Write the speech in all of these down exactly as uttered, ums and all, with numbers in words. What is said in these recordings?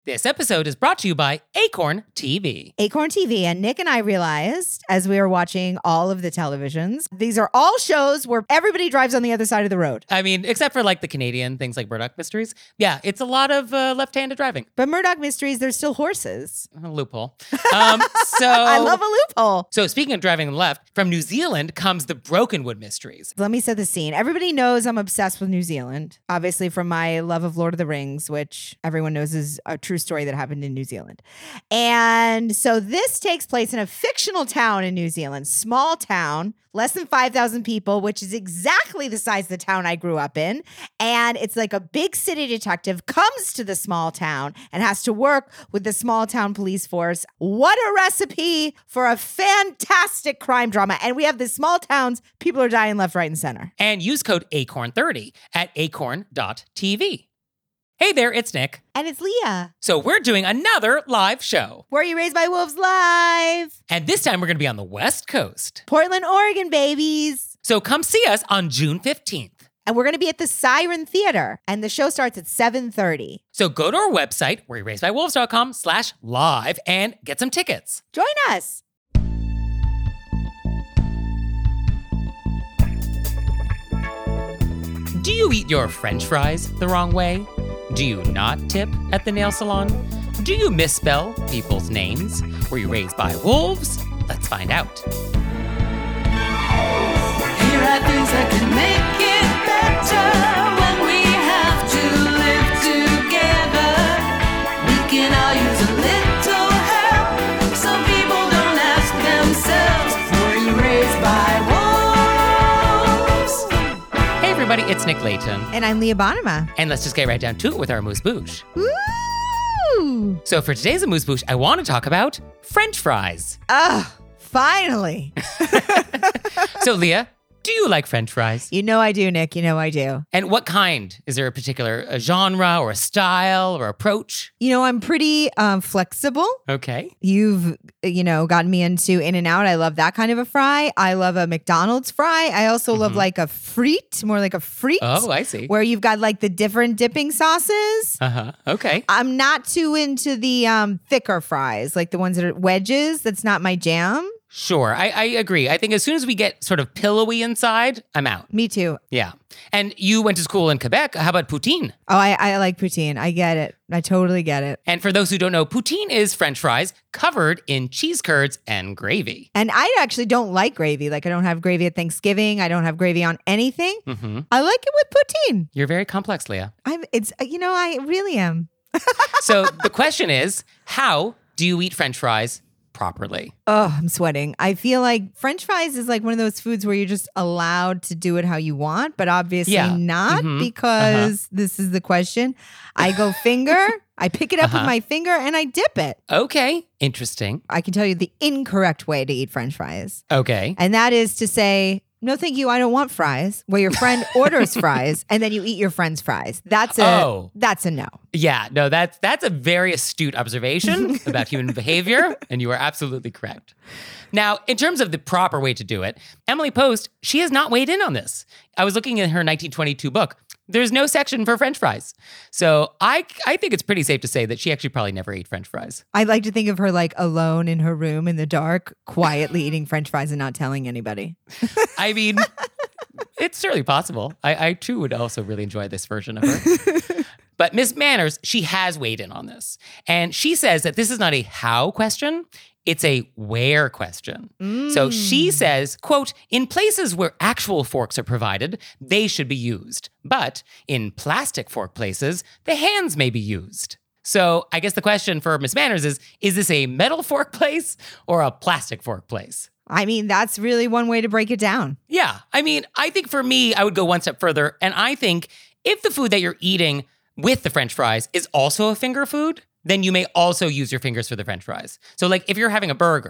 This episode is brought to you by Acorn T V. Acorn T V. And Nick and I realized as we were watching all of the televisions, these are all shows where everybody drives on the other side of the road. I mean, except for like the Canadian things like Murdoch Mysteries. Yeah, it's a lot of uh, left-handed driving. But Murdoch Mysteries, there's still horses. A loophole. Um, so I love a loophole. So speaking of driving left, from New Zealand comes the Brokenwood Mysteries. Let me set the scene. Everybody knows I'm obsessed with New Zealand, obviously from my love of Lord of the Rings, which everyone knows is a true story that happened in New Zealand. And so this takes place in a fictional town in New Zealand, small town, less than five thousand people, which is exactly the size of the town I grew up in. And it's like a big city detective comes to the small town and has to work with the small town police force. What a recipe for a fantastic crime drama. And we have the small towns, people are dying left, right, and center. And use code acorn thirty at acorn dot t v. Hey there, it's Nick. And it's Leah. So we're doing another live show. Were You Raised by Wolves live? And this time we're going to be on the West Coast. Portland, Oregon, babies. So come see us on June fifteenth. And we're going to be at the Siren Theater. And the show starts at seven thirty. So go to our website, were you raised by wolves dot com slash live, and get some tickets. Join us. Do you eat your French fries the wrong way? Do you not tip at the nail salon? Do you misspell people's names? Were you raised by wolves? Let's find out. Here are things that can make it better when we have to live together. We can all use a little help. Some people don't ask themselves, were you raised by wolves? Hey everybody, it's Nick Layton. And I'm Leah Bonnema. And let's just get right down to it with our amuse-bouche. Woo! So for today's amuse-bouche, I want to talk about French fries. Oh, finally. So Leah, do you like French fries? You know I do, Nick. You know I do. And what kind? Is there a particular a genre or a style or approach? You know, I'm pretty um, flexible. Okay. You've, you know, gotten me into In-N-Out. I love that kind of a fry. I love a McDonald's fry. I also mm-hmm. love like a frite, more like a frite. Oh, I see. Where you've got like the different dipping sauces. Uh-huh. Okay. I'm not too into the um, thicker fries, like the ones that are wedges. That's not my jam. Sure, I, I agree. I think as soon as we get sort of pillowy inside, I'm out. Me too. Yeah. And you went to school in Quebec. How about poutine? Oh, I, I like poutine. I get it. I totally get it. And for those who don't know, poutine is French fries covered in cheese curds and gravy. And I actually don't like gravy. Like I don't have gravy at Thanksgiving. I don't have gravy on anything. Mm-hmm. I like it with poutine. You're very complex, Leah. I'm. It's you know I really am. So the question is, how do you eat French fries properly? Oh, I'm sweating. I feel like French fries is like one of those foods where you're just allowed to do it how you want, but obviously yeah. not mm-hmm. because uh-huh. this is the question. I go finger, I pick it up uh-huh. with my finger and I dip it. Okay, interesting. I can tell you the incorrect way to eat French fries. Okay. And that is to say, no, thank you. I don't want fries. Where your friend orders fries and then you eat your friend's fries. That's a oh. that's a no. Yeah, no, that's that's a very astute observation about human behavior, and you are absolutely correct. Now, in terms of the proper way to do it, Emily Post, she has not weighed in on this. I was looking at her nineteen twenty-two book. There's no section for French fries. So I I think it's pretty safe to say that she actually probably never ate French fries. I like to think of her like alone in her room in the dark, quietly eating French fries and not telling anybody. I mean, it's certainly possible. I, I too would also really enjoy this version of her. But Miss Manners, she has weighed in on this. And she says that this is not a how question. It's a where question. Mm. So she says, quote, in places where actual forks are provided, they should be used. But in plastic fork places, the hands may be used. So I guess the question for Miss Manners is, is this a metal fork place or a plastic fork place? I mean, that's really one way to break it down. Yeah. I mean, I think for me, I would go one step further. And I think if the food that you're eating with the French fries is also a finger food, then you may also use your fingers for the French fries. So like if you're having a burger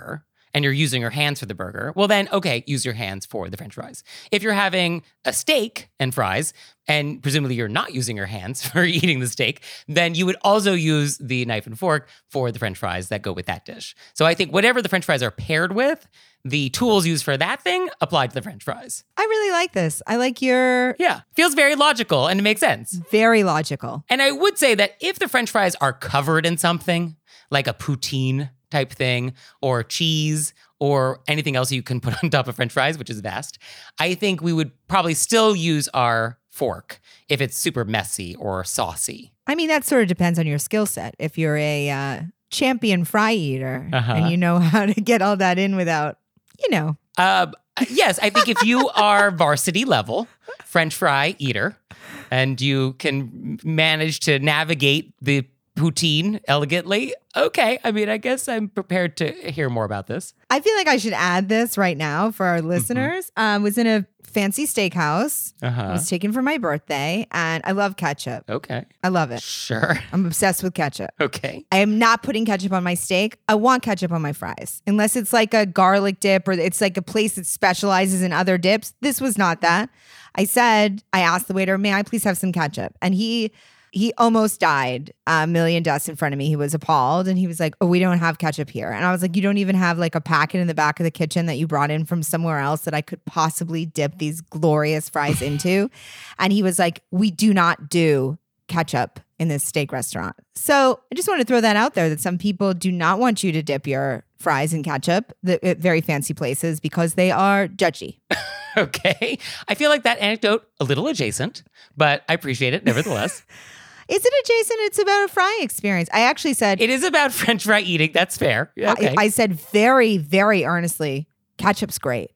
and you're using your hands for the burger, well then, okay, use your hands for the french fries. If you're having a steak and fries, and presumably you're not using your hands for eating the steak, then you would also use the knife and fork for the french fries that go with that dish. So I think whatever the french fries are paired with, the tools used for that thing apply to the french fries. I really like this. I like your Yeah, feels very logical and it makes sense. very logical. And I would say that if the french fries are covered in something, like a poutine type thing, or cheese, or anything else you can put on top of french fries, which is vast, I think we would probably still use our fork if it's super messy or saucy. I mean, that sort of depends on your skill set. If you're a uh, champion fry eater Uh-huh. and you know how to get all that in without, you know. Uh, yes, I think if you are varsity level french fry eater and you can manage to navigate the poutine elegantly, okay. I mean, I guess I'm prepared to hear more about this. I feel like I should add this right now for our listeners. I um, was in a fancy steakhouse. It Uh-huh. was taken for my birthday, and I love ketchup. Okay. I love it. Sure. I'm obsessed with ketchup. Okay. I am not putting ketchup on my steak. I want ketchup on my fries. Unless it's like a garlic dip or it's like a place that specializes in other dips. This was not that. I said, I asked the waiter, may I please have some ketchup? And he he almost died a million deaths in front of me. He was appalled and he was like, oh, we don't have ketchup here. And I was like, you don't even have like a packet in the back of the kitchen that you brought in from somewhere else that I could possibly dip these glorious fries into? And he was like, we do not do ketchup in this steak restaurant. So I just want to throw that out there that some people do not want you to dip your fries in ketchup the, at very fancy places because they are judgy. Okay. I feel like that anecdote a little adjacent, but I appreciate it nevertheless. Is it adjacent? It's about a frying experience. I actually said, It is about french fry eating. That's fair. Okay. I, I said very, very earnestly, ketchup's great.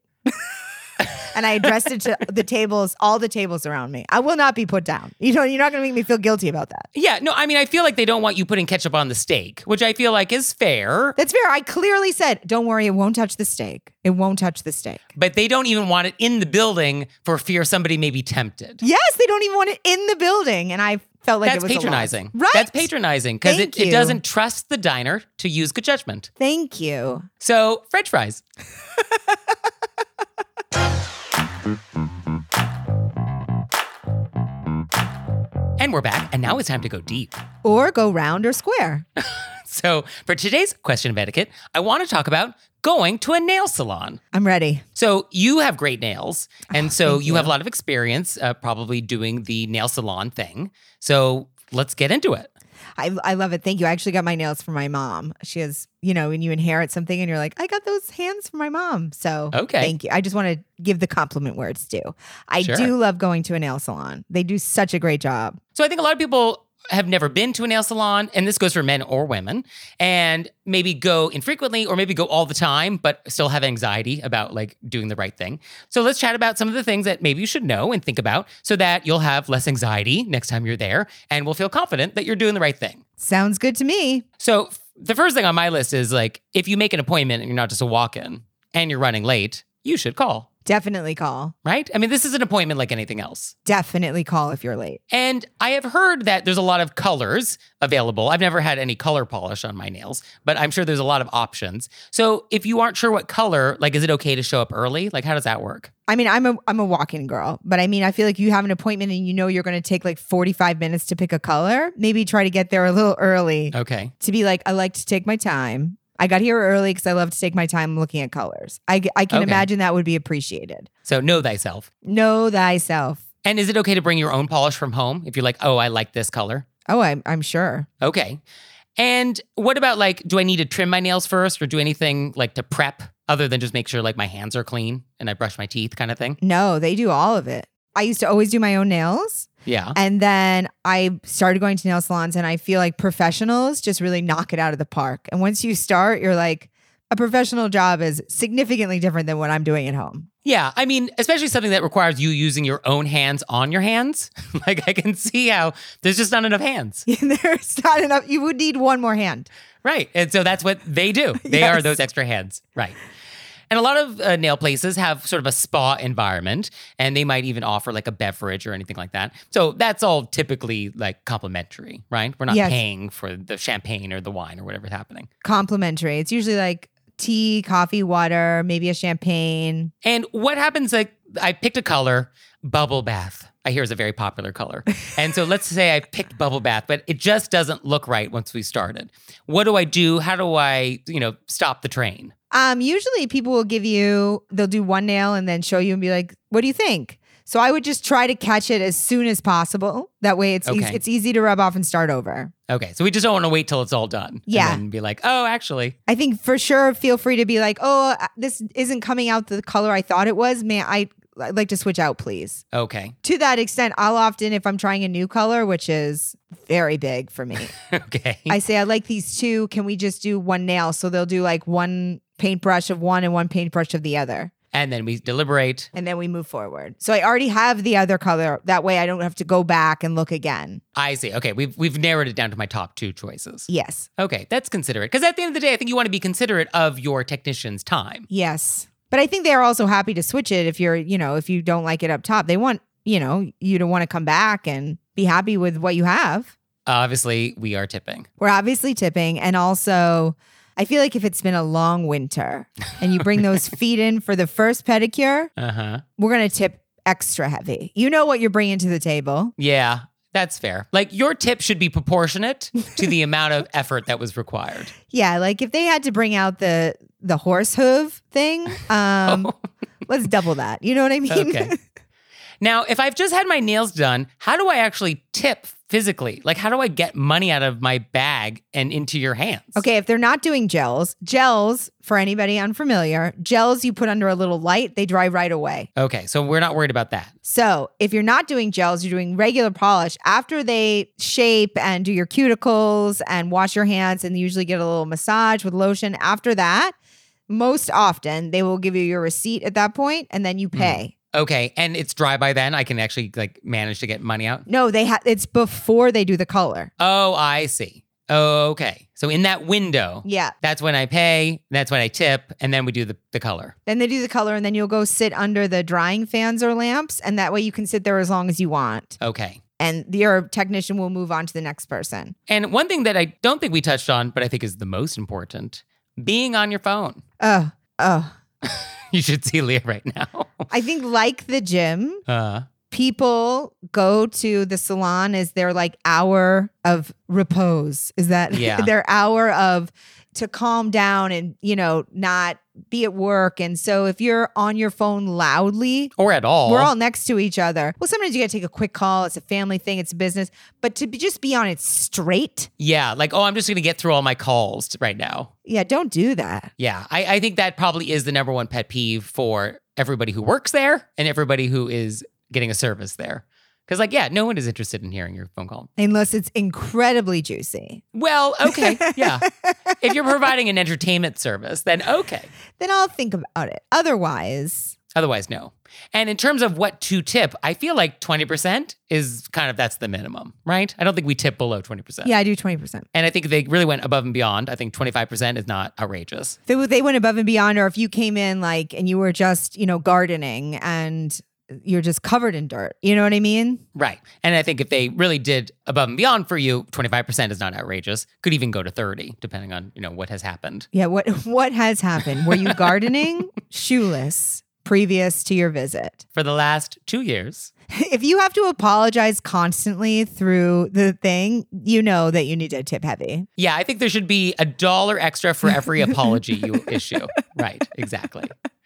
And I addressed it to the tables, all the tables around me. I will not be put down. You know, you're not going to make me feel guilty about that. yeah, no, I mean, I feel like they don't want you putting ketchup on the steak, which I feel like is fair, That's fair. I clearly said, don't worry, it won't touch the steak. It won't touch the steak. but they don't even want it in the building for fear somebody may be tempted. Yes, they don't even want it in the building. And I felt like That's it was a loss. patronizing. Right? That's patronizing because it, Thank it you. doesn't trust the diner to use good judgment. Thank you. So, french fries. And we're back, and now it's time to go deep. Or go round or square. So, for today's question of etiquette, I want to talk about going to a nail salon. I'm ready. So, you have great nails, and so thank you, you. have a lot of experience uh, probably doing the nail salon thing. So, let's get into it. I, I love it. Thank you. I actually got my nails from my mom. She has, you know, when you inherit something and you're like, I got those hands from my mom. So Okay. thank you. I just want to give the compliment where it's due. I Sure. do love going to a nail salon. They do such a great job. So, I think a lot of people have never been to a nail salon, and this goes for men or women, and maybe go infrequently or maybe go all the time, but still have anxiety about like doing the right thing. So let's chat about some of the things that maybe you should know and think about so that you'll have less anxiety next time you're there and will feel confident that you're doing the right thing. Sounds good to me. So f- the first thing on my list is like, if you make an appointment and you're not just a walk-in and you're running late, you should call, Definitely call. right? I mean, this is an appointment like anything else. Definitely call if you're late. And I have heard that there's a lot of colors available. I've never had any color polish on my nails, but I'm sure there's a lot of options. So if you aren't sure what color, like, is it okay to show up early? Like, how does that work? I mean, I'm a I'm a walk-in girl, but I mean, I feel like you have an appointment and you know you're going to take like forty-five minutes to pick a color. Maybe try to get there a little early Okay. to be like, I like to take my time. I got here early because I love to take my time looking at colors. I, I can Okay. imagine that would be appreciated. So know thyself. Know thyself. And is it okay to bring your own polish from home if you're like, oh, I like this color? Oh, I'm, I'm sure. Okay. And what about like, do I need to trim my nails first or do anything like to prep other than just make sure like my hands are clean and I brush my teeth kind of thing? No, they do all of it. I used to always do my own nails. Yeah. And then I started going to nail salons and I feel like professionals just really knock it out of the park. And once you start, you're like, a professional job is significantly different than what I'm doing at home. Yeah, I mean, especially something that requires you using your own hands on your hands. Like, I can see how there's just not enough hands. There's not enough. You would need one more hand. Right. And so that's what they do. They are Yes. those extra hands. Right. And a lot of uh, nail places have sort of a spa environment, and they might even offer like a beverage or anything like that. So that's all typically like complimentary, right? We're not Yes. paying for the champagne or the wine or whatever's happening. Complimentary. It's usually like tea, coffee, water, maybe a champagne. And what happens, like, I picked a color, bubble bath. I hear is a very popular color. And so let's say I picked bubble bath, but it just doesn't look right once we started. What do I do? How do I, you know, stop the train? Um, usually people will give you, they'll do one nail and then show you and be like, what do you think? So I would just try to catch it as soon as possible. That way it's, Okay. easy, it's easy to rub off and start over. Okay, so we just don't want to wait till it's all done. Yeah. And then be like, oh, actually. I think for sure, feel free to be like, oh, this isn't coming out the color I thought it was. Man, I, I'd like to switch out, please. Okay. To that extent, I'll often, if I'm trying a new color, which is very big for me, Okay. I say, I like these two. Can we just do one nail? So they'll do like one paintbrush of one and one paintbrush of the other. And then we deliberate. And then we move forward. So I already have the other color. That way I don't have to go back and look again. I see. Okay, we've we've narrowed it down to my top two choices. Yes. Okay, that's considerate. Because at the end of the day, I think you want to be considerate of your technician's time. Yes. But I think they're also happy to switch it if you're, you know, if you don't like it up top. They want, you know, you to want to come back and be happy with what you have. Obviously, we are tipping. We're obviously tipping. And also, I feel like if it's been a long winter and you bring those feet in for the first pedicure, Uh-huh. we're going to tip extra heavy. You know what you're bringing to the table. Yeah, that's fair. Like, your tip should be proportionate to the amount of effort that was required. Yeah, like if they had to bring out the the horse hoof thing, um, let's double that. You know what I mean? Okay. Now, if I've just had my nails done, how do I actually tip physically? Like, how do I get money out of my bag and into your hands? Okay, if they're not doing gels, gels, for anybody unfamiliar, gels you put under a little light, they dry right away. Okay, so we're not worried about that. So if you're not doing gels, you're doing regular polish. After they shape and do your cuticles and wash your hands and usually get a little massage with lotion, after that, most often they will give you your receipt at that point and then you pay. Okay, and it's dry by then? I can actually, like, manage to get money out? No, they ha- it's before they do the color. Oh, I see. Okay. So in that window, Yeah. that's when I pay, that's when I tip, and then we do the, the color. Then they do the color and then you'll go sit under the drying fans or lamps. And that way you can sit there as long as you want. Okay. And your technician will move on to the next person. And one thing that I don't think we touched on, but I think is the most important, being on your phone. Oh, oh. You should see Leah right now. I think like the gym, Uh, people go to the salon as their like hour of repose. Is that Yeah. their hour of to calm down and, you know, not be at work. And so if you're on your phone loudly, or at all. we're all next to each other. Well, sometimes you got to take a quick call. It's a family thing. It's business. But to be, just be on it straight. Yeah, like, oh, I'm just going to get through all my calls right now. Yeah, don't do that. Yeah, I, I think that probably is the number one pet peeve for everybody who works there and everybody who is getting a service there. Because, like, yeah, no one is interested in hearing your phone call. Unless it's incredibly juicy. Well, okay, yeah. If you're providing an entertainment service, then okay. Then I'll think about it. Otherwise, Otherwise, no. And in terms of what to tip, I feel like twenty percent is kind of, that's the minimum, right? I don't think we tip below twenty percent. yeah, I do twenty percent. And I think if they really went above and beyond, I think twenty-five percent is not outrageous. They, they went above and beyond, or if you came in like and you were just, you know, gardening and you're just covered in dirt. You know what I mean? Right. And I think if they really did above and beyond for you, twenty-five percent is not outrageous. Could even go to thirty, depending on, you know, what has happened. Yeah. What what has happened? Were you gardening shoeless previous to your visit? For the last two years. If you have to apologize constantly through the thing, you know that you need to tip heavy. Yeah, I think there should be a dollar extra for every apology you issue. Right, exactly.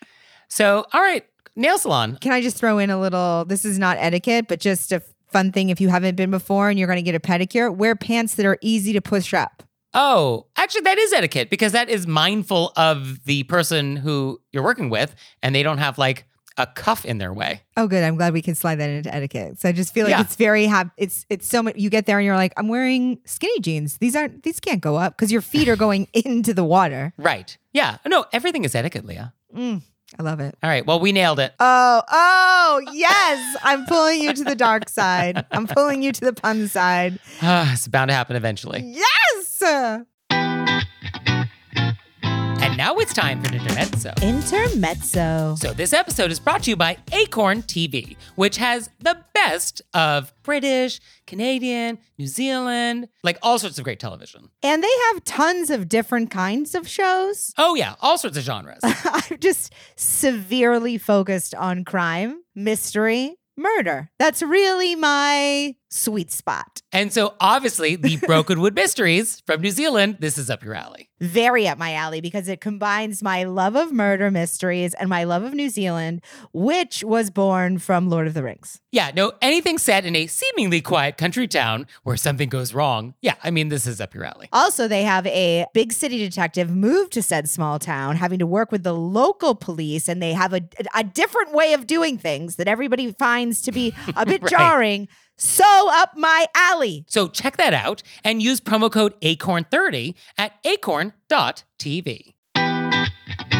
So, all right, nail salon. Can I just throw in a little, this is not etiquette, but just a fun thing if you haven't been before and you're going to get a pedicure, wear pants that are easy to push up. Oh, actually, that is etiquette because that is mindful of the person who you're working with and they don't have like a cuff in their way. Oh, good. I'm glad we can slide that into etiquette. So I just feel like Yeah. it's very, hap- it's it's so much, you get there and you're like, I'm wearing skinny jeans. These aren't, these can't go up because your feet are going into the water. Right. Yeah. No, everything is etiquette, Leah. Mm, I love it. All right. Well, we nailed it. Oh, oh, yes. I'm pulling you to the dark side. I'm pulling you to the pun side. It's bound to happen eventually. Yes. And now it's time for Intermezzo. Intermezzo. So this episode is brought to you by Acorn T V, which has the best of British, Canadian, New Zealand, like all sorts of great television. And they have tons of different kinds of shows. Oh yeah, all sorts of genres. I'm just severely focused on crime, mystery, murder. That's really my sweet spot. And so obviously the Brokenwood Mysteries from New Zealand, this is up your alley. Very up my alley because it combines my love of murder mysteries and my love of New Zealand, which was born from Lord of the Rings. Yeah, no, anything set in a seemingly quiet country town where something goes wrong. Yeah, I mean, this is up your alley. Also, they have a big city detective move to said small town, having to work with the local police, and they have a, a different way of doing things that everybody finds to be a bit Right. jarring. So up my alley. So check that out and use promo code acorn thirty at acorn dot t v. And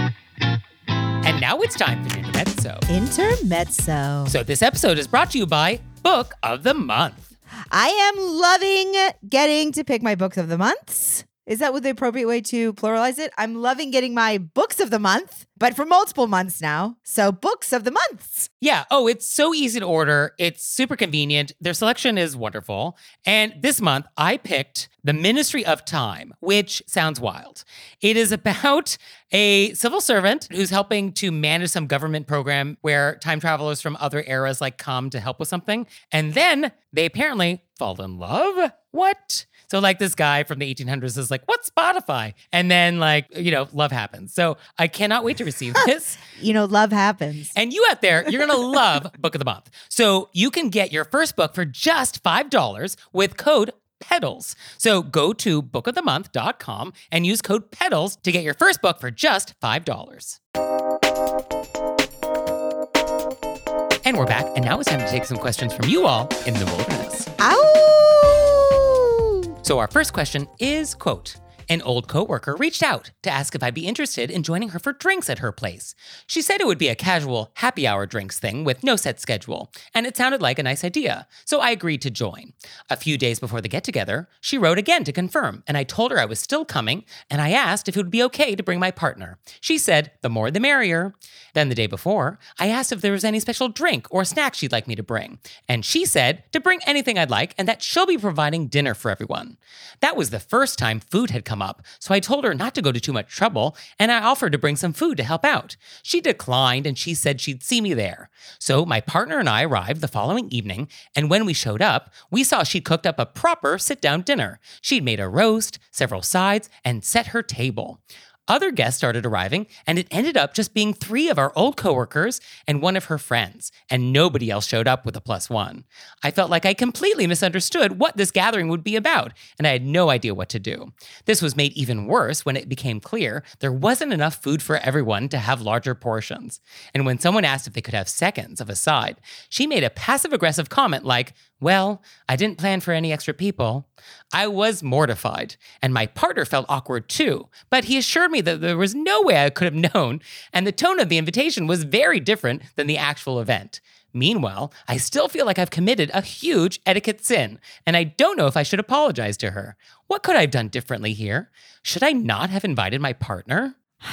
now it's time for Intermezzo. Intermezzo. So this episode is brought to you by Book of the Month. I am loving getting to pick my books of the months. Is that what the appropriate way to pluralize it? I'm loving getting my books of the month, but for multiple months now. So books of the months. Yeah. Oh, it's so easy to order. It's super convenient. Their selection is wonderful. And this month, I picked The Ministry of Time, which sounds wild. It is about a civil servant who's helping to manage some government program where time travelers from other eras like come to help with something. And then they apparently fall in love. What? So like this guy from the eighteen hundreds is like, what's Spotify? And then like, you know, love happens. So I cannot wait to receive this. You know, love happens. And you out there, you're going to love Book of the Month. So you can get your first book for just five dollars with code PEDALS. So go to book of the month dot com and use code PEDALS to get your first book for just five dollars. And we're back, and now it's time to take some questions from you all in the wilderness. Ow! So our first question is, quote, an old coworker reached out to ask if I'd be interested in joining her for drinks at her place. She said it would be a casual happy hour drinks thing with no set schedule, and it sounded like a nice idea, so I agreed to join. A few days before the get-together, she wrote again to confirm, and I told her I was still coming, and I asked if it would be okay to bring my partner. She said, the more the merrier. Then the day before, I asked if there was any special drink or snack she'd like me to bring, and she said to bring anything I'd like and that she'll be providing dinner for everyone. That was the first time food had come up, so I told her not to go to too much trouble, and I offered to bring some food to help out. She declined, and she said she'd see me there. So my partner and I arrived the following evening, and when we showed up, we saw she'd cooked up a proper sit-down dinner. She'd made a roast, several sides, and set her table. Other guests started arriving, and it ended up just being three of our old coworkers and one of her friends, and nobody else showed up with a plus one. I felt like I completely misunderstood what this gathering would be about, and I had no idea what to do. This was made even worse when it became clear there wasn't enough food for everyone to have larger portions. And when someone asked if they could have seconds of a side, she made a passive-aggressive comment like, well, I didn't plan for any extra people. I was mortified, and my partner felt awkward too, but he assured me that there was no way I could have known, and the tone of the invitation was very different than the actual event. Meanwhile, I still feel like I've committed a huge etiquette sin, and I don't know if I should apologize to her. What could I have done differently here? Should I not have invited my partner?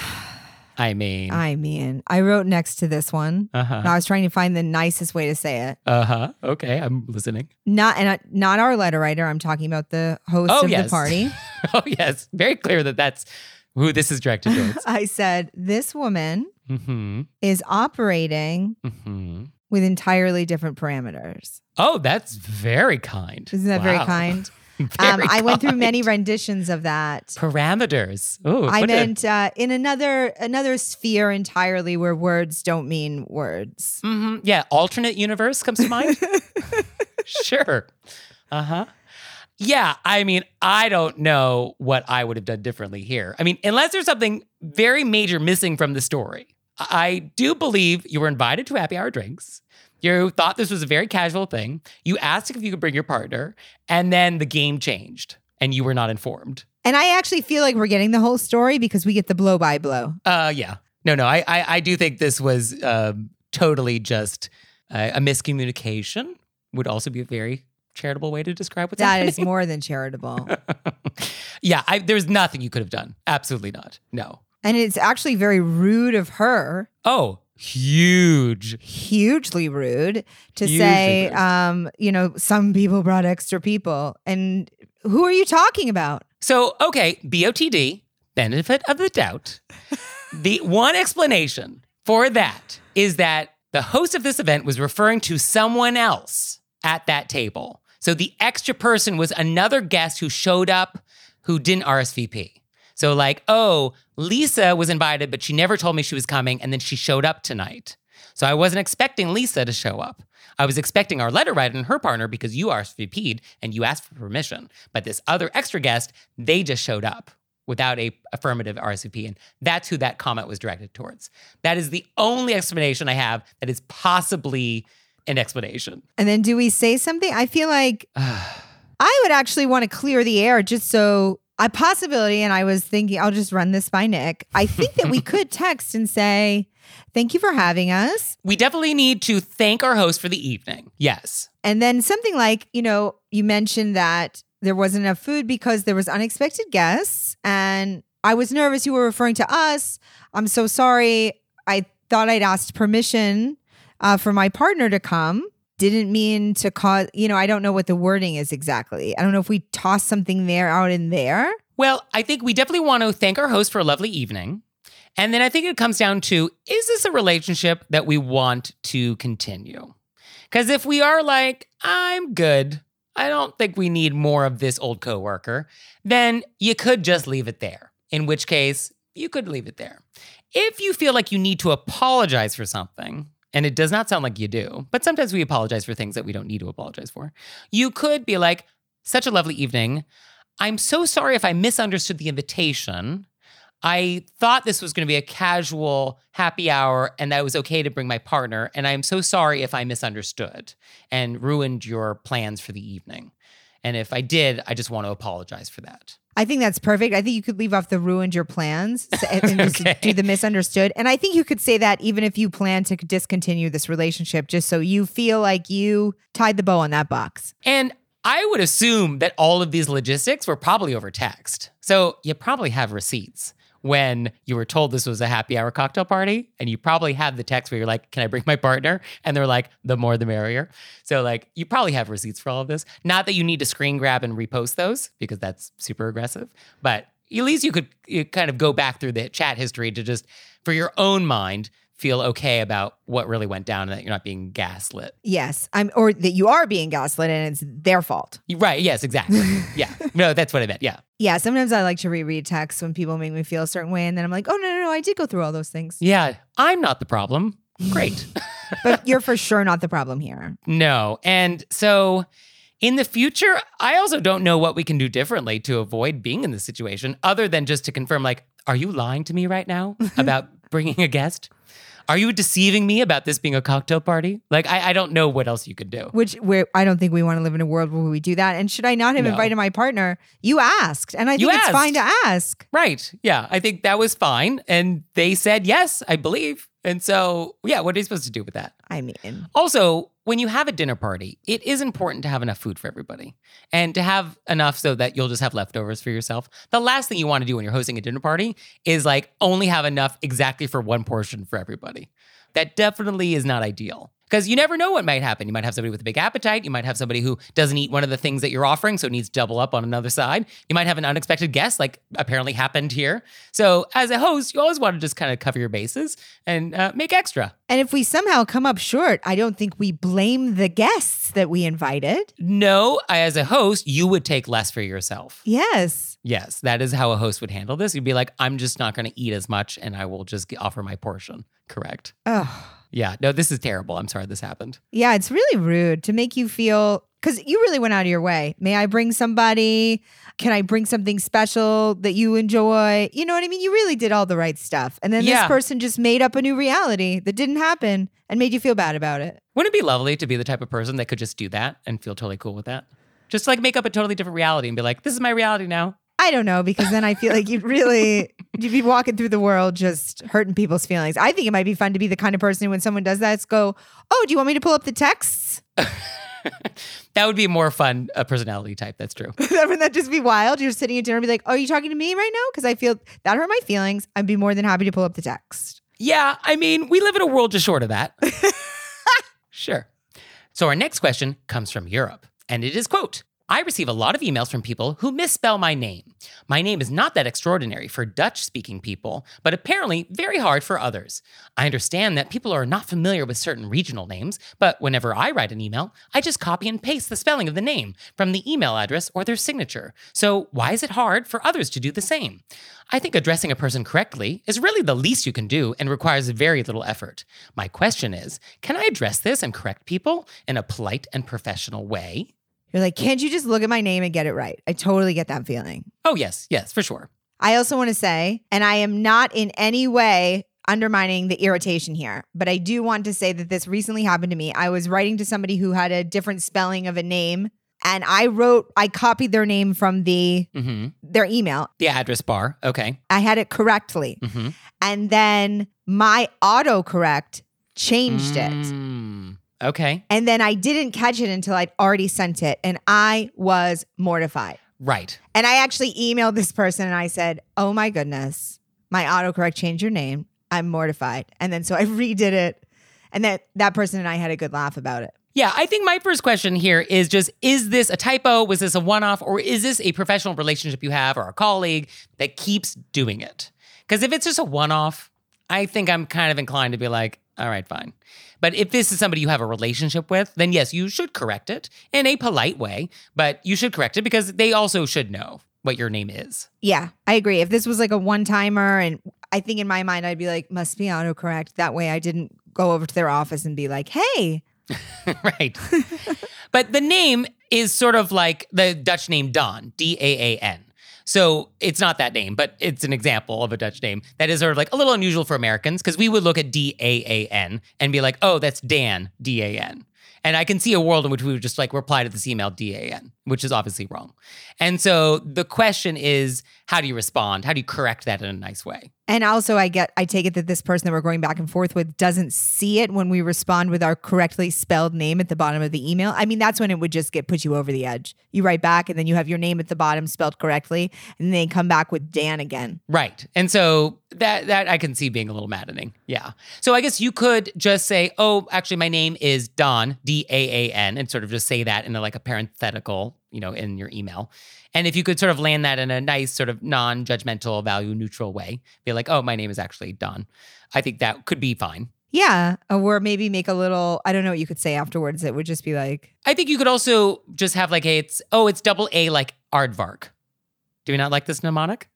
I mean... I mean, I wrote next to this one. Uh-huh. I was trying to find the nicest way to say it. Uh-huh. Okay, I'm listening. Not and uh, not our letter writer. I'm talking about the host Oh, of yes. the party. Oh, yes. Very clear that that's who this is directed towards. I said, this woman Mm-hmm. is operating Mm-hmm. with entirely different parameters. Oh, that's very kind. Isn't that very Wow. kind? Very um, I went through kind. many renditions of that. Parameters. Oh, I what a- meant uh, in another another sphere entirely where words don't mean words. Mhm. Yeah, alternate universe comes to mind. Sure. Uh-huh. Yeah, I mean, I don't know what I would have done differently here. I mean, unless there's something very major missing from the story. I do believe you were invited to happy hour drinks. You thought this was a very casual thing. You asked if you could bring your partner, and then the game changed, and you were not informed. And I actually feel like we're getting the whole story because we get the blow by blow. Uh, yeah. No, no, I, I, I do think this was um, totally just uh, a miscommunication. Would also be a very charitable way to describe what's That happening. is more than charitable. Yeah, I, there's nothing you could have done. Absolutely not. No. And it's actually very rude of her. Oh, huge. Hugely rude to Hugely say, rude. um, you know, some people brought extra people. And who are you talking about? So, okay, B O T D, benefit of the doubt. The one explanation for that is that the host of this event was referring to someone else at that table. So the extra person was another guest who showed up who didn't R S V P. So like, oh, Lisa was invited, but she never told me she was coming, and then she showed up tonight. So I wasn't expecting Lisa to show up. I was expecting our letter writer and her partner because you R S V P'd and you asked for permission. But this other extra guest, they just showed up without a affirmative R S V P. And that's who that comment was directed towards. That is the only explanation I have that is possibly an explanation. And then do we say something? I feel like I would actually want to clear the air just so a possibility. And I was thinking, I'll just run this by Nick. I think that we could text and say, thank you for having us. We definitely need to thank our host for the evening. Yes. And then something like, you know, you mentioned that there wasn't enough food because there was unexpected guests. And I was nervous you were referring to us. I'm so sorry. I thought I'd asked permission uh, for my partner to come. Didn't mean to cause, you know, I don't know what the wording is exactly. I don't know if we toss something there out in there. Well, I think we definitely want to thank our host for a lovely evening. And then I think it comes down to, is this a relationship that we want to continue? Because if we are like, I'm good, I don't think we need more of this old coworker, then you could just leave it there. In which case, you could leave it there. If you feel like you need to apologize for something, and it does not sound like you do, but sometimes we apologize for things that we don't need to apologize for, you could be like, such a lovely evening. I'm so sorry if I misunderstood the invitation. I thought this was going to be a casual happy hour and that it was okay to bring my partner. And I'm so sorry if I misunderstood and ruined your plans for the evening. And if I did, I just want to apologize for that. I think that's perfect. I think you could leave off the ruined your plans and, and just Okay. do the misunderstood. And I think you could say that even if you plan to discontinue this relationship, just so you feel like you tied the bow on that box. And I would assume that all of these logistics were probably over text. So you probably have receipts when you were told this was a happy hour cocktail party, and you probably have the text where you're like, can I bring my partner? And they're like, the more the merrier. So like, you probably have receipts for all of this. Not that you need to screen grab and repost those because that's super aggressive, but at least you could you kind of go back through the chat history to just, for your own mind, feel okay about what really went down and that you're not being gaslit. Yes, I'm, or that you are being gaslit and it's their fault. Right, yes, exactly. Yeah, no, that's what I meant, yeah. Yeah, sometimes I like to reread texts when people make me feel a certain way, and then I'm like, oh, no, no, no, I did go through all those things. Yeah, I'm not the problem. Great. But you're for sure not the problem here. No. And so in the future, I also don't know what we can do differently to avoid being in this situation other than just to confirm, like, are you lying to me right now about bringing a guest? Are you deceiving me about this being a cocktail party? Like, I, I don't know what else you could do. Which where I don't think we want to live in a world where we do that. And should I not have No. invited my partner? You asked. And I think You it's asked. fine to ask. Right. Yeah. I think that was fine. And they said yes, I believe. And so, yeah, what are you supposed to do with that? I mean, Also, when you have a dinner party, it is important to have enough food for everybody and to have enough so that you'll just have leftovers for yourself. The last thing you want to do when you're hosting a dinner party is like only have enough exactly for one portion for everybody. That definitely is not ideal. Because you never know what might happen. You might have somebody with a big appetite. You might have somebody who doesn't eat one of the things that you're offering, so needs double up on another side. You might have an unexpected guest, like apparently happened here. So as a host, you always want to just kind of cover your bases and uh, make extra. and if we somehow come up short, I don't think we blame the guests that we invited. No, as a host, you would take less for yourself. Yes. Yes, that is how a host would handle this. You'd be like, I'm just not going to eat as much and I will just offer my portion. Correct. Oh, Yeah, no, this is terrible. I'm sorry this happened. yeah. It's really rude to make you feel, because you really went out of your way. May I bring somebody? Can I bring something special that you enjoy? You know what I mean? You really did all the right stuff. And then Yeah. this person just made up a new reality that didn't happen and made you feel bad about it. Wouldn't it be lovely to be the type of person that could just do that and feel totally cool with that? Just like make up a totally different reality and be like, this is my reality now. I don't know, because then I feel like you'd really, you'd be walking through the world just hurting people's feelings. I think it might be fun to be the kind of person who, when someone does that, it's go, oh, do you want me to pull up the texts? That would be a more fun uh, personality type. That's true. Wouldn't that just be wild? You're sitting at dinner and be like, oh, are you talking to me right now? Because I feel that hurt my feelings. I'd be more than happy to pull up the text. Yeah, I mean, we live in a world just short of that. Sure. So our next question comes from Europe, and it is, quote, I receive a lot of emails from people who misspell my name. My name is not that extraordinary for Dutch-speaking people, but apparently very hard for others. I understand that people are not familiar with certain regional names, but whenever I write an email, I just copy and paste the spelling of the name from the email address or their signature. So why is it hard for others to do the same? I think addressing a person correctly is really the least you can do and requires very little effort. My question is, can I address this and correct people in a polite and professional way? You're like, can't you just look at my name and get it right? I totally get that feeling. Oh, yes, yes, for sure. I also want to say, and I am not in any way undermining the irritation here, but I do want to say that this recently happened to me. I was writing to somebody who had a different spelling of a name, and I wrote, I copied their name from the Mm-hmm. their email. The address bar, okay. I had it correctly. Mm-hmm. And then my autocorrect changed it. Mm, okay, And then I didn't catch it until I'd already sent it. And I was mortified. right. And I actually emailed this person and I said, oh my goodness, my autocorrect changed your name. I'm mortified. And then so I redid it. And that, that person and I had a good laugh about it. Yeah, I think my first question here is just, is this a typo? Was this a one-off? Or is this a professional relationship you have or a colleague that keeps doing it? Because if it's just a one-off, I think I'm kind of inclined to be like, all right, fine. But if this is somebody you have a relationship with, then yes, you should correct it in a polite way, but you should correct it because they also should know what your name is. Yeah, I agree. If this was like a one-timer, and I think in my mind, I'd be like, must be autocorrect. That way I didn't go over to their office and be like, hey. Right. But the name is sort of like the Dutch name Daan, D A A N. So it's not that name, but it's an example of a Dutch name that is sort of like a little unusual for Americans because we would look at D A A N and be like, oh, that's Dan, D A N. And I can see a world in which we would just like reply to this email D A N, which is obviously wrong. And so the question is, how do you respond? How do you correct that in a nice way? And also I get, I take it that this person that we're going back and forth with doesn't see it when we respond with our correctly spelled name at the bottom of the email. I mean, that's when it would just get, put you over the edge. You write back and then you have your name at the bottom spelled correctly and they come back with Dan again. Right. And so that that I can see being a little maddening. Yeah. So I guess you could just say, oh, actually my name is Daan, D A A N, and sort of just say that in a, like a parenthetical, you know, in your email. And if you could sort of land that in a nice sort of non-judgmental, value neutral way, be like, oh, my name is actually Daan. I think that could be fine. Yeah. Or maybe make a little, I don't know what you could say afterwards. It would just be like, I think you could also just have like, hey, it's, oh, it's double A like aardvark. Do we not like this mnemonic?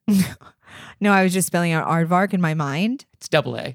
no, I was just spelling out aardvark in my mind. It's double A.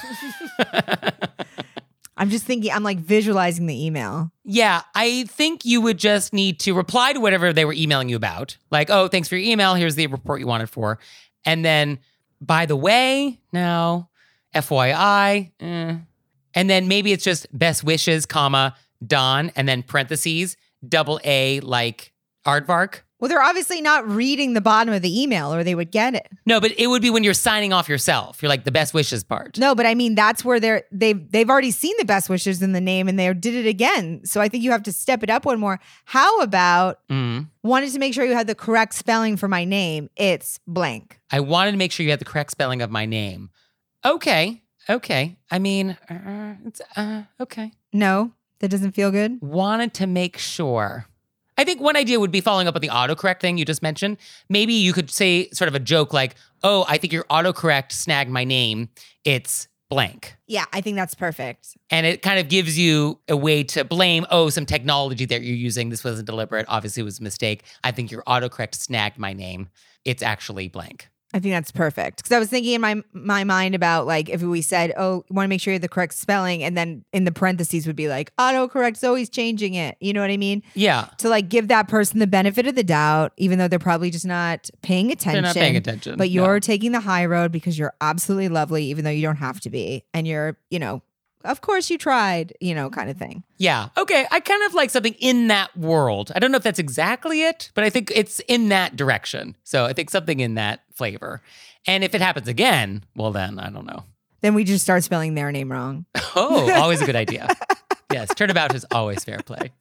I'm just thinking, I'm like visualizing the email. Yeah, I think you would just need to reply to whatever they were emailing you about. Like, oh, thanks for your email. Here's the report you wanted for. And then, by the way, no, F Y I. Eh. And then maybe it's just best wishes, comma, Daan, and then parentheses, double A like aardvark. Well, they're obviously not reading the bottom of the email or they would get it. No, but it would be when you're signing off yourself. You're like the best wishes part. No, but I mean, that's where they're, they've, they've already seen the best wishes in the name and they did it again. So I think you have to step it up one more. How about Mm. wanted to make sure you had the correct spelling for my name? It's blank. I wanted to make sure you had the correct spelling of my name. Okay, okay. I mean, uh, it's uh, okay. No, that doesn't feel good. Wanted to make sure. I think one idea would be following up on the autocorrect thing you just mentioned. Maybe you could say sort of a joke like, oh, I think your autocorrect snagged my name. It's blank. Yeah, I think that's perfect. And it kind of gives you a way to blame, oh, some technology that you're using. This wasn't deliberate. Obviously, it was a mistake. I think your autocorrect snagged my name. It's actually blank. I think that's perfect. Because I was thinking in my my mind about like if we said, oh, want to make sure you have the correct spelling. And then in the parentheses would be like, autocorrect's always changing it. You know what I mean? Yeah. To like give that person the benefit of the doubt, even though they're probably just not paying attention. They're not paying attention. But you're No. taking the high road because you're absolutely lovely, even though you don't have to be. And you're, you know, of course you tried, you know, kind of thing. Yeah. Okay. I kind of like something in that world. I don't know if that's exactly it, but I think it's in that direction. So I think something in that flavor. And if it happens again, well, then I don't know. Then we just start spelling their name wrong. Oh, always a good idea. Yes. Turnabout is always fair play.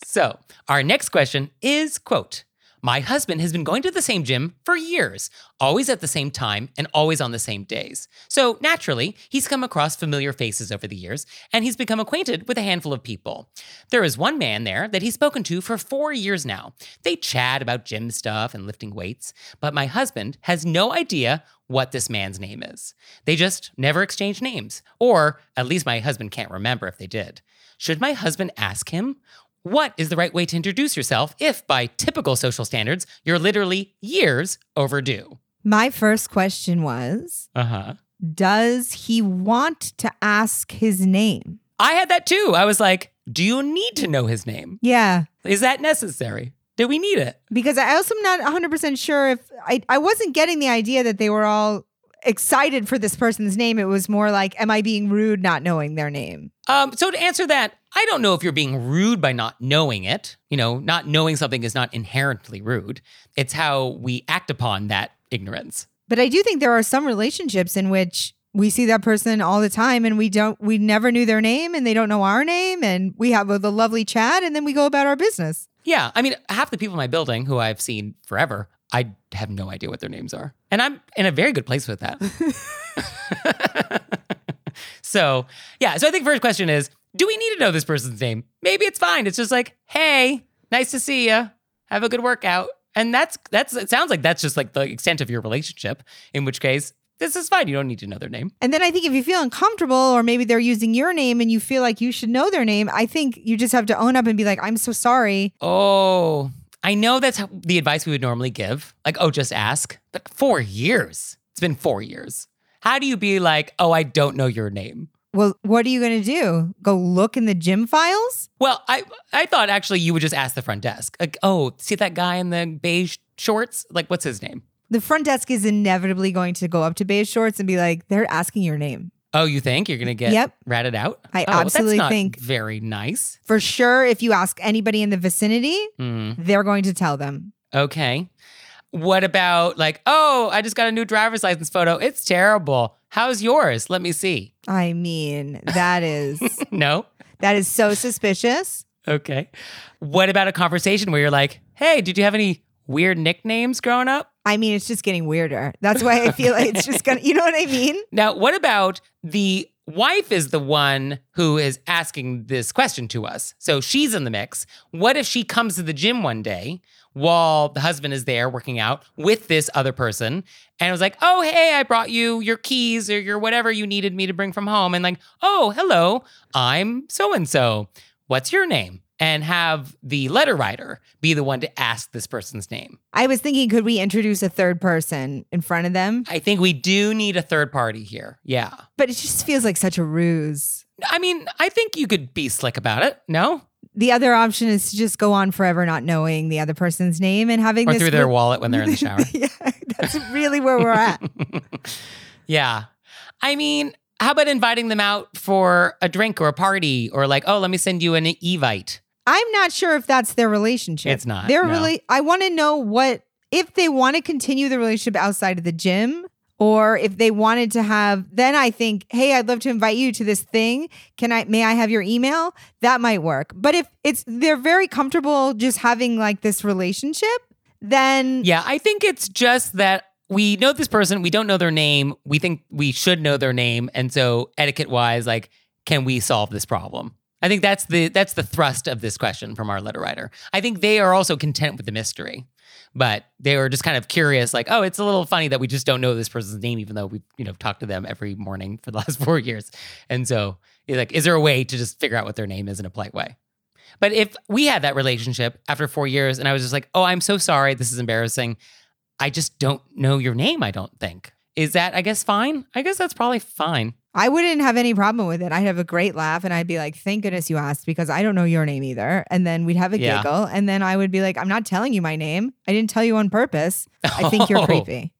So our next question is, quote, my husband has been going to the same gym for years, always at the same time and always on the same days. So naturally, he's come across familiar faces over the years, and he's become acquainted with a handful of people. There is one man there that he's spoken to for four years now. They chat about gym stuff and lifting weights, but my husband has no idea what this man's name is. They just never exchange names, or at least my husband can't remember if they did. Should my husband ask him? What is the right way to introduce yourself if, by typical social standards, you're literally years overdue? My first question was, Uh-huh. does he want to ask his name? I had that too. I was like, do you need to know his name? Yeah. Is that necessary? Do we need it? Because I also am not one hundred percent sure if I, I wasn't getting the idea that they were all excited for this person's name. It was more like, am I being rude not knowing their name? Um, so to answer that, I don't know if you're being rude by not knowing it. You know, not knowing something is not inherently rude. It's how we act upon that ignorance. But I do think there are some relationships in which we see that person all the time and we don't, we never knew their name and they don't know our name and we have a, the lovely chat and then we go about our business. Yeah. I mean, half the people in my building who I've seen forever, I have no idea what their names are. And I'm in a very good place with that. So, yeah. So I think first question is, do we need to know this person's name? Maybe it's fine. It's just like, hey, nice to see you. Have a good workout. And that's, that's, it sounds like that's just like the extent of your relationship, in which case, this is fine. You don't need to know their name. And then I think if you feel uncomfortable or maybe they're using your name and you feel like you should know their name, I think you just have to own up and be like, I'm so sorry. Oh, I know that's how, the advice we would normally give. Like, oh, just ask. But four years. It's been four years. How do you be like, oh, I don't know your name? Well, what are you going to do? Go look in the gym files? Well, I I thought actually you would just ask the front desk. Like, oh, see that guy in the beige shorts? Like, what's his name? The front desk is inevitably going to go up to beige shorts and be like, they're asking your name. Oh, you think you're going to get Yep. ratted out? I oh, absolutely that's not think- very nice. For sure, if you ask anybody in the vicinity, Hmm. they're going to tell them. Okay. What about like, oh, I just got a new driver's license photo. It's terrible. How's yours? Let me see. I mean, that is No? that is so suspicious. Okay. What about a conversation where you're like, hey, did you have any weird nicknames growing up? I mean, it's just getting weirder. That's why I feel like it's just gonna, you know what I mean? Now, what about the wife is the one who is asking this question to us? So she's in the mix. What if she comes to the gym one day while the husband is there working out with this other person and was like, oh, hey, I brought you your keys or your whatever you needed me to bring from home. And like, oh, hello, I'm so-and-so. What's your name? And have the letter writer be the one to ask this person's name. I was thinking, could we introduce a third person in front of them? I think we do need a third party here. Yeah. But it just feels like such a ruse. I mean, I think you could be slick about it. No? The other option is to just go on forever not knowing the other person's name and having Or this through their re- wallet when they're in the shower. Yeah, that's really where we're at. Yeah. I mean, how about inviting them out for a drink or a party or like, oh, let me send you an Evite. I'm not sure if that's their relationship. It's not, They're no. really, I want to know what, if they want to continue the relationship outside of the gym or if they wanted to have, then I think, hey, I'd love to invite you to this thing. Can I, may I have your email? That might work. But if it's, they're very comfortable just having like this relationship, then Yeah, I think it's just that we know this person, we don't know their name, we think we should know their name. And so etiquette wise, like, can we solve this problem? I think that's the that's the thrust of this question from our letter writer. I think they are also content with the mystery, but they were just kind of curious, like, oh, it's a little funny that we just don't know this person's name, even though we've you know talked to them every morning for the last four years. And so, like, is there a way to just figure out what their name is in a polite way? But if we had that relationship after four years, and I was just like, oh, I'm so sorry, this is embarrassing. I just don't know your name. I don't think is that. I guess fine. I guess that's probably fine. I wouldn't have any problem with it. I'd have a great laugh and I'd be like, thank goodness you asked because I don't know your name either. And then we'd have a Yeah. giggle. And then I would be like, I'm not telling you my name. I didn't tell you on purpose. I think you're Oh. creepy.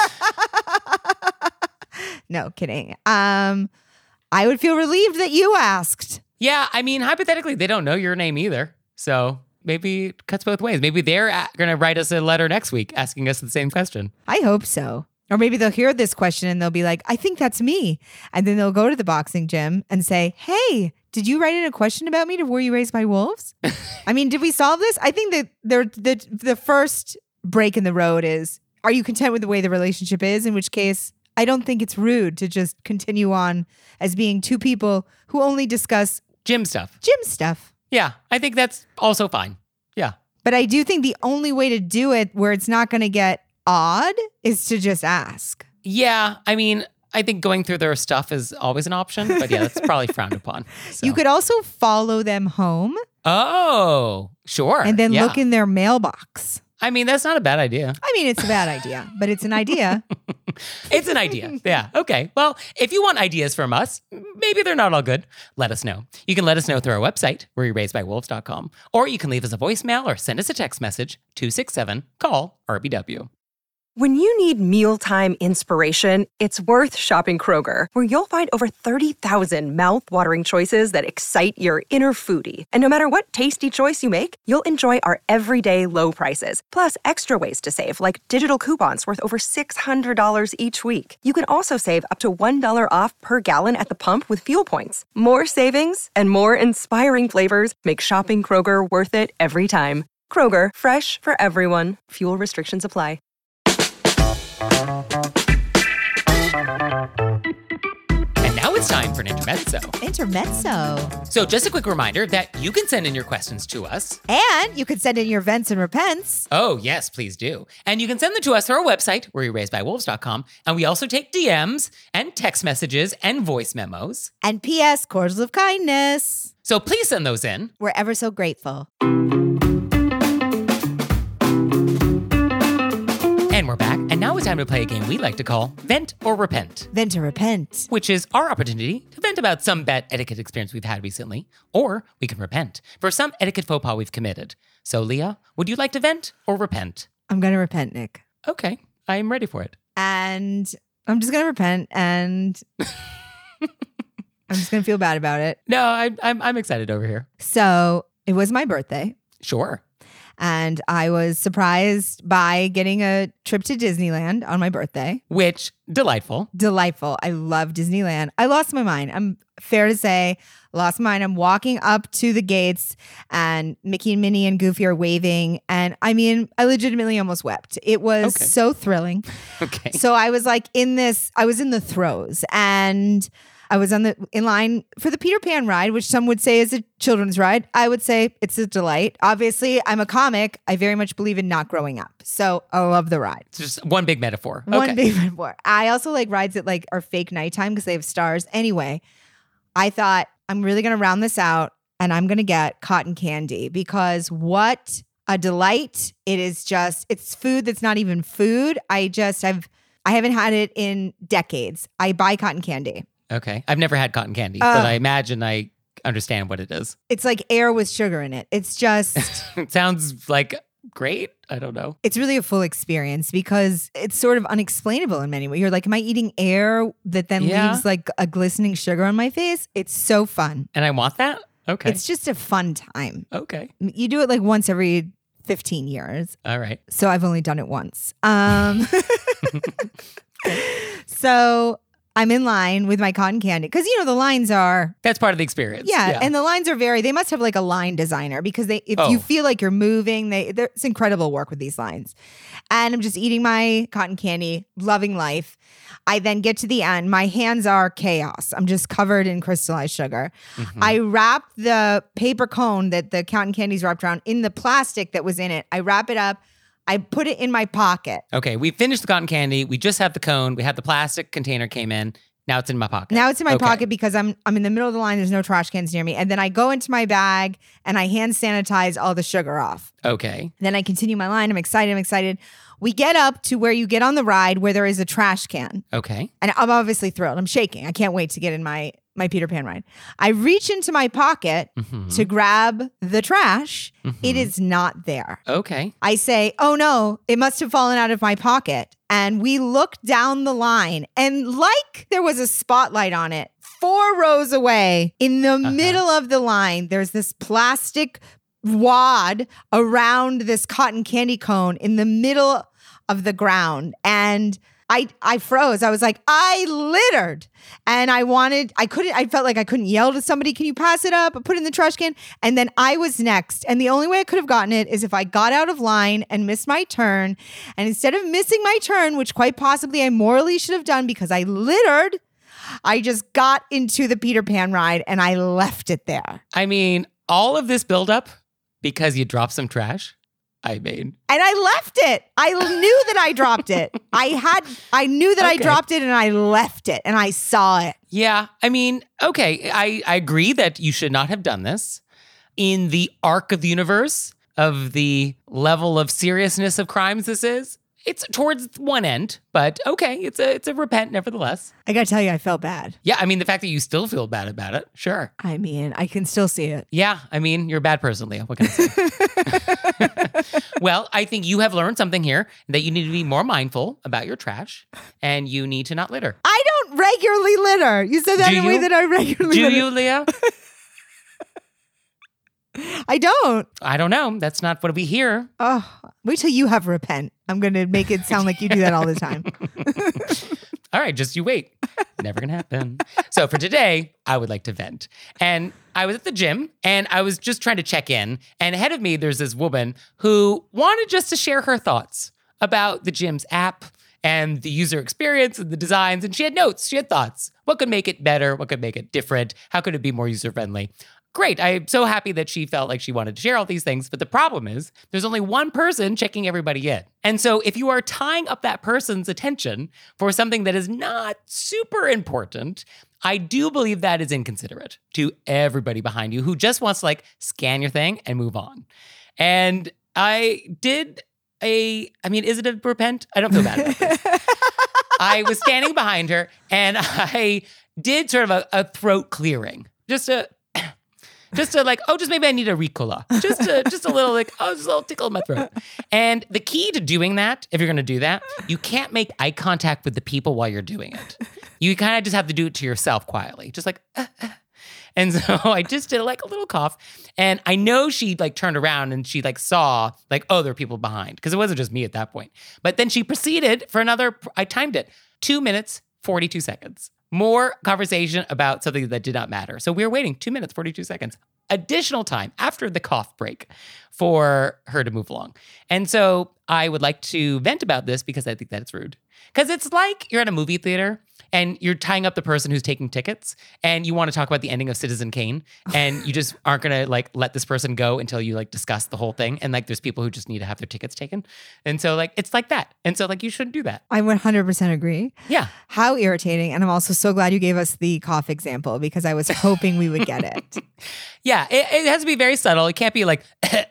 No, kidding. Um, I would feel relieved that you asked. Yeah, I mean, hypothetically, they don't know your name either. So maybe it cuts both ways. Maybe they're going to write us a letter next week asking us the same question. I hope so. Or maybe they'll hear this question and they'll be like, I think that's me. And then they'll go to the boxing gym and say, hey, did you write in a question about me to Were You Raised by Wolves? I mean, did we solve this? I think that there, the the first break in the road is, are you content with the way the relationship is? In which case, I don't think it's rude to just continue on as being two people who only discuss Gym stuff. gym stuff. Yeah, I think that's also fine. Yeah. But I do think the only way to do it where it's not going to get odd is to just ask. Yeah, I mean, I think going through their stuff is always an option, but yeah, that's probably frowned upon. So. You could also follow them home Oh, sure. and then yeah. look in their mailbox. I mean, that's not a bad idea. I mean, it's a bad idea, but it's an idea. It's an idea. Yeah. Okay. Well, if you want ideas from us, maybe they're not all good, let us know. You can let us know through our website, were you raised by wolves dot com, or you can leave us a voicemail or send us a text message, two six seven, call R B W. When you need mealtime inspiration, it's worth shopping Kroger, where you'll find over thirty thousand mouth-watering choices that excite your inner foodie. And no matter what tasty choice you make, you'll enjoy our everyday low prices, plus extra ways to save, like digital coupons worth over six hundred dollars each week. You can also save up to one dollar off per gallon at the pump with fuel points. More savings and more inspiring flavors make shopping Kroger worth it every time. Kroger, fresh for everyone. Fuel restrictions apply. And now it's time for an intermezzo. Intermezzo. So just a quick reminder that you can send in your questions to us. And you could send in your vents and repents. Oh, yes, please do. And you can send them to us through our website, were you raised by wolves dot com. And we also take D Ms and text messages and voice memos. And P S, cordials of kindness. So please send those in. We're ever so grateful. And we're back. And now it's time to play a game we like to call Vent or Repent, Vent or repent. which is our opportunity to vent about some bad etiquette experience we've had recently, or we can repent for some etiquette faux pas we've committed. So, Leah, would you like to vent or repent? I'm going to repent, Nick. Okay, I'm ready for it. And I'm just going to repent and I'm just going to feel bad about it. No, I, I'm I'm excited over here. So it was my birthday. Sure. And I was surprised by getting a trip to Disneyland on my birthday. Which, delightful. Delightful. I love Disneyland. I lost my mind. I'm fair to say, lost my mind. I'm walking up to the gates and Mickey and Minnie and Goofy are waving. And I mean, I legitimately almost wept. It was Okay. so thrilling. Okay. So I was like in this, I was in the throes and I was on the in line for the Peter Pan ride, which some would say is a children's ride. I would say it's a delight. Obviously, I'm a comic. I very much believe in not growing up. So I love the ride. It's just one big metaphor. One Okay. big metaphor. I also like rides that like are fake nighttime because they have stars. Anyway, I thought I'm really going to round this out and I'm going to get cotton candy because what a delight. It is just, it's food that's not even food. I just, I've, I haven't had it in decades. I buy cotton candy. Okay. I've never had cotton candy, Uh, but I imagine I understand what it is. It's like air with sugar in it. It's just, It sounds like great. I don't know. it's really a full experience because it's sort of unexplainable in many ways. You're like, am I eating air that then Yeah. leaves like a glistening sugar on my face? It's so fun. And I want that? Okay. It's just a fun time. okay. You do it like once every fifteen years. All right. So I've only done it once. Um, so I'm in line with my cotton candy because, you know, the lines are, That's part of the experience. yeah, and the lines are very, they must have like a line designer because they, if you Oh. feel like you're moving, they, they're- it's incredible work with these lines. And I'm just eating my cotton candy, loving life. I then get to the end. My hands are chaos. I'm just covered in crystallized sugar. Mm-hmm. I wrap the paper cone that the cotton candy's wrapped around in the plastic that was in it. I wrap it up. I put it in my pocket. Okay. We finished the cotton candy. We just have the cone. We had the plastic container came in. Now it's in my pocket. Now it's in my Okay. pocket because I'm I'm in the middle of the line. There's no trash cans near me. And then I go into my bag and I hand sanitize all the sugar off. Okay. Then I continue my line. I'm excited. I'm excited. We get up to where you get on the ride where there is a trash can. Okay. And I'm obviously thrilled. I'm shaking. I can't wait to get in my my Peter Pan ride. I reach into my pocket Mhm. to grab the trash. Mhm. It is not there. Okay. I say, oh no, it must have fallen out of my pocket. And we look down the line and like there was a spotlight on it, four rows away in the Uh-huh. middle of the line, there's this plastic wad around this cotton candy cone in the middle of the ground. And I, I froze. I was like, I littered. And I wanted, I couldn't, I felt like I couldn't yell to somebody, can you pass it up or put it in the trash can? And then I was next. And the only way I could have gotten it is if I got out of line and missed my turn. And instead of missing my turn, which quite possibly I morally should have done because I littered, I just got into the Peter Pan ride and I left it there. I mean, all of this buildup because you dropped some trash. I mean, and I left it. I knew that I dropped it. I had, I knew that Okay. I dropped it and I left it and I saw it. yeah, I mean, okay, I, I agree that you should not have done this. In the arc of the universe of the level of seriousness of crimes this is, it's towards one end, but okay, it's a it's a repent nevertheless. I gotta tell you, I felt bad. Yeah, I mean, the fact that you still feel bad about it, sure. I mean, I can still see it. Yeah, I mean, you're a bad person, Leah. What can I say? Well, I think you have learned something here that you need to be more mindful about your trash and you need to not litter. I don't regularly litter. You said that Do in a way you? that I regularly Do litter. you, Leah? I don't. I don't know. That's not what we hear. Oh, wait till you have repent. I'm going to make it sound like you do that all the time. All right, just you wait. Never gonna happen. So for today, I would like to vent. And I was at the gym and I was just trying to check in. And ahead of me, there's this woman who wanted just to share her thoughts about the gym's app and the user experience and the designs. And she had notes, she had thoughts. What could make it better? What could make it different? How could it be more user-friendly? Great. I'm so happy that she felt like she wanted to share all these things. But the problem is there's only one person checking everybody in. And so if you are tying up that person's attention for something that is not super important, I do believe that is inconsiderate to everybody behind you who just wants to like scan your thing and move on. And I did a, I mean, is it a repent? I don't feel bad about this. I was standing behind her and I did sort of a, a throat clearing. Just a, Just to like, oh, just maybe I need a Ricola. Just a, just a little like, oh, just a little tickle in my throat. And the key to doing that, if you're going to do that, you can't make eye contact with the people while you're doing it. You kind of just have to do it to yourself quietly. Just like, uh, uh. And so I just did like a little cough. And I know she like turned around and she like saw like, oh, there are people behind. Because it wasn't just me at that point. But then she proceeded for another, I timed it, two minutes, forty-two seconds. More conversation about something that did not matter. So we were waiting two minutes, forty-two seconds. Additional time after the cough break for her to move along. And so I would like to vent about this because I think that it's rude. Because it's like you're at a movie theater and you're tying up the person who's taking tickets and you want to talk about the ending of Citizen Kane and you just aren't going to like let this person go until you like discuss the whole thing. And like there's people who just need to have their tickets taken. And so like it's like that. And so like you shouldn't do that. I one hundred percent agree. Yeah. How irritating. And I'm also so glad you gave us the cough example because I was hoping we would get it. Yeah, it, it has to be very subtle. It can't be like,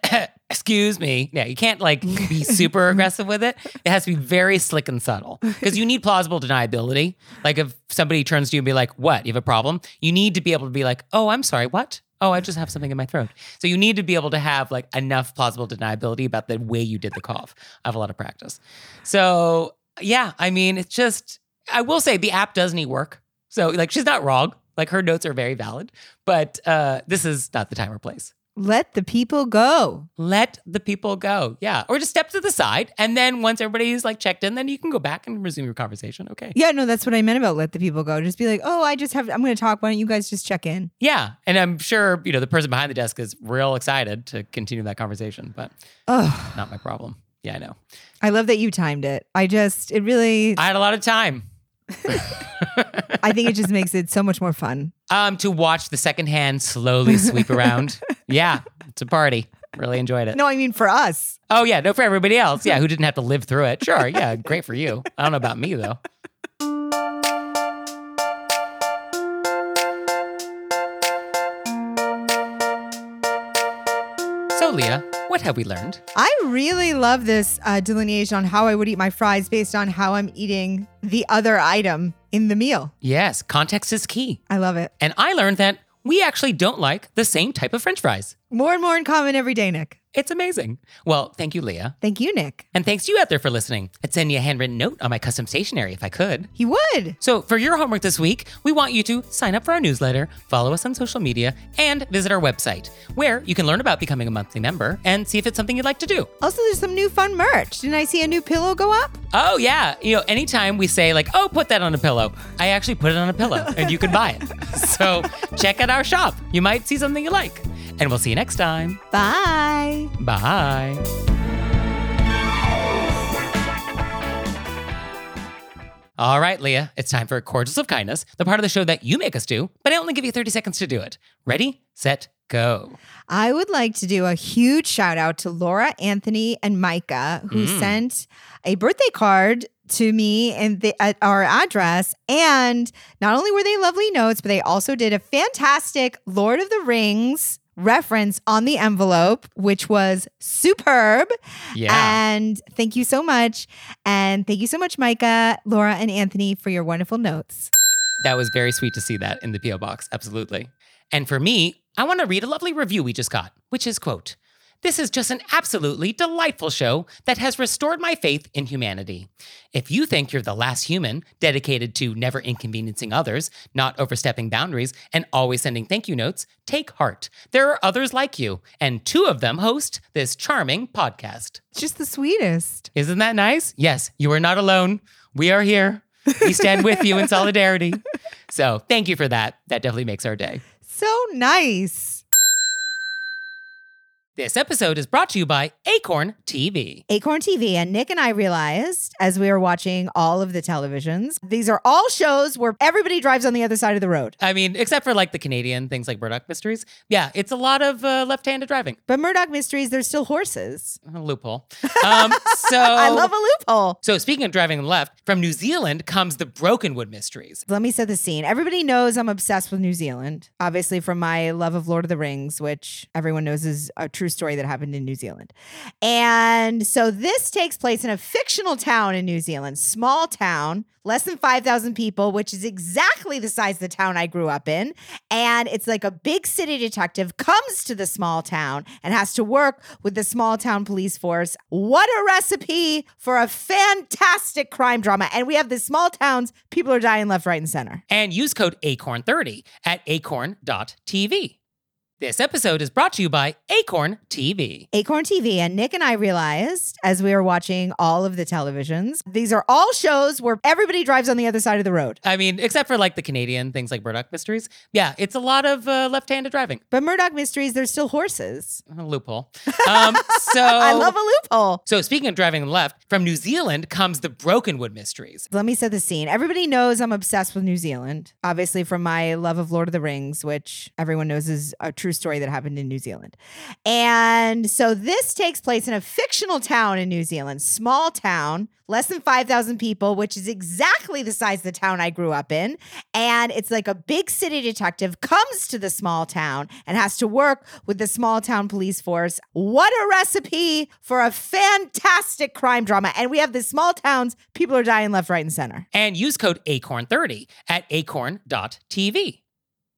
excuse me. Yeah, you can't like be super aggressive with it. It has to be very slick and subtle because you need plausible deniability. Like if somebody turns to you and be like, what, you have a problem? You need to be able to be like, oh, I'm sorry, what? Oh, I just have something in my throat. So you need to be able to have like enough plausible deniability about the way you did the cough. I have a lot of practice. So yeah, I mean, it's just, I will say the app does need work. So like she's not wrong. Like her notes are very valid, but uh, this is not the time or place. Let the people go. Let the people go. Yeah. Or just step to the side. And then once everybody's like checked in, then you can go back and resume your conversation. Okay. Yeah, no, that's what I meant about let the people go. Just be like, oh, I just have, I'm going to talk. Why don't you guys just check in? Yeah. And I'm sure, you know, the person behind the desk is real excited to continue that conversation, but Oh, not my problem. Yeah, I know. I love that you timed it. I just, it really, I had a lot of time. I think it just makes it so much more fun. Um, to watch the second hand slowly sweep around. Yeah, it's a party. Really enjoyed it. No, I mean for us. Oh, yeah. No, for everybody else. Yeah, who didn't have to live through it. Sure. Yeah, great for you. I don't know about me, though. So, Leah, what have we learned? I really love this uh, delineation on how I would eat my fries based on how I'm eating the other item in the meal. Yes, context is key. I love it. And I learned that we actually don't like the same type of French fries. More and more in common every day, Nick. It's amazing. Well, thank you, Leah. Thank you, Nick. And thanks to you out there for listening. I'd send you a handwritten note on my custom stationery if I could. He would. So for your homework this week, we want you to sign up for our newsletter, follow us on social media, and visit our website, where you can learn about becoming a monthly member and see if it's something you'd like to do. Also, there's some new fun merch. Didn't I see a new pillow go up? Oh, yeah. You know, anytime we say, like, oh, put that on a pillow, I actually put it on a pillow, and you can buy it. So check out our shop. You might see something you like. And we'll see you next time. Bye. Bye. All right, Leah, it's time for Cordials of Kindness, the part of the show that you make us do, but I only give you thirty seconds to do it. Ready, set, go. I would like to do a huge shout out to Laura, Anthony, and Micah, who Mm. sent a birthday card to me and the, at our address. And not only were they lovely notes, but they also did a fantastic Lord of the Rings reference on the envelope, which was superb. Yeah. And thank you so much. And thank you so much, Micah, Laura, and Anthony, for your wonderful notes. That was very sweet to see that in the P O box. Absolutely. And for me, I want to read a lovely review we just got, which is, quote, "This is just an absolutely delightful show that has restored my faith in humanity. If you think you're the last human dedicated to never inconveniencing others, not overstepping boundaries, and always sending thank you notes, take heart. There are others like you, and two of them host this charming podcast." It's just the sweetest. Isn't that nice? Yes, you are not alone. We are here. We stand with you in solidarity. So thank you for that. That definitely makes our day. So nice. This episode is brought to you by Acorn T V. Acorn T V. And Nick and I realized as we were watching all of the televisions, these are all shows where everybody drives on the other side of the road. I mean, except for like the Canadian things like Murdoch Mysteries. Yeah, it's a lot of uh, left-handed driving. But Murdoch Mysteries, there's still horses. A loophole. Um, so I love a loophole. So speaking of driving left, from New Zealand comes the Brokenwood Mysteries. Let me set the scene. Everybody knows I'm obsessed with New Zealand, obviously from my love of Lord of the Rings, which everyone knows is a true story that happened in New Zealand. And so this takes place in a fictional town in New Zealand, small town, less than five thousand people, which is exactly the size of the town I grew up in. And it's like a big city detective comes to the small town and has to work with the small town police force. What a recipe for a fantastic crime drama. And we have the small towns, people are dying left, right, and center. And use code acorn thirty at acorn dot t v. This episode is brought to you by Acorn T V. Acorn T V. And Nick and I realized as we were watching all of the televisions, these are all shows where everybody drives on the other side of the road. I mean, except for like the Canadian things like Murdoch Mysteries. Yeah, it's a lot of uh, left-handed driving. But Murdoch Mysteries, there's still horses. A loophole. Um, so I love a loophole. So speaking of driving left, from New Zealand comes the Brokenwood Mysteries. Let me set the scene. Everybody knows I'm obsessed with New Zealand, obviously from my love of Lord of the Rings, which everyone knows is a true story that happened in New Zealand. And so this takes place in a fictional town in New Zealand, small town, less than five thousand people, which is exactly the size of the town I grew up in. And it's like a big city detective comes to the small town and has to work with the small town police force. What a recipe for a fantastic crime drama. And we have the small towns, people are dying left, right, and center. And use code acorn thirty at acorn dot t v.